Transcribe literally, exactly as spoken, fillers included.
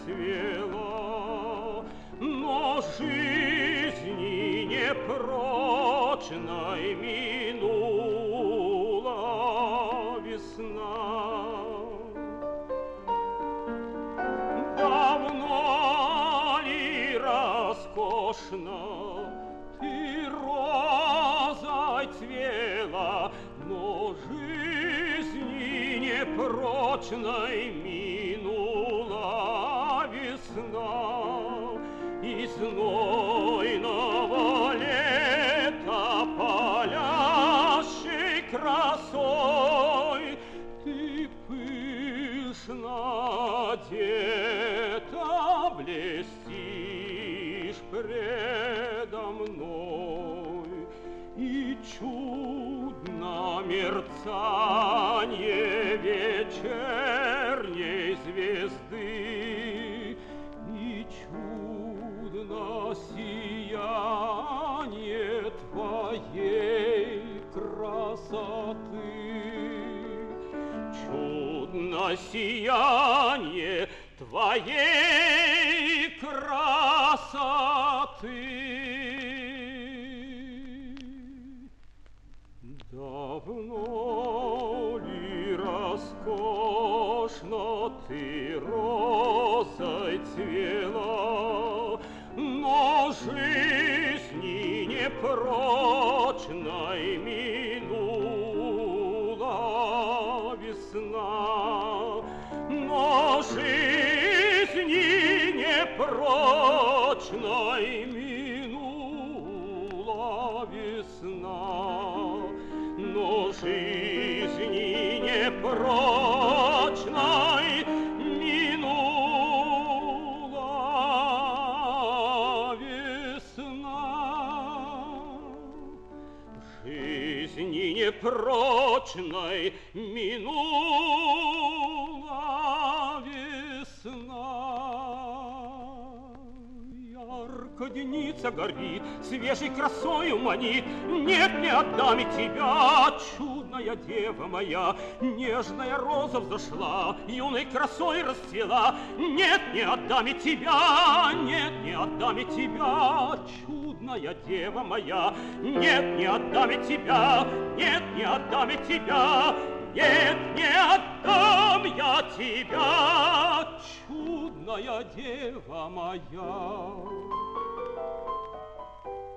расцвела, но жизни непрочной минула весна. Давно ли роскошно ты розой цвела, но жизни непрочной минула весна, и знойного лета палящей красой ты пышно одета блестишь предо мной, и чудно мерцанье вечерней звезды, и чудно сияние твоей красоты. Чудно сияние твоей красоты. Давно ли роскошно ты розой цвела, но жизни непрочной минула весна, но жизни непрочной минула весна, но жизни непрочной минула весна, жизни непрочной минула весна. Ярко деница горит, свежей красою манит, нет, не отдам и тебя, чудная дева моя. Нежная роза взошла, юной красой расцвела, нет, не отдам и тебя, нет, не отдам и тебя, чудная дева моя. Нет, не отдам и тебя, нет, не отдам и тебя, нет, не отдам я тебя, чудная дева моя.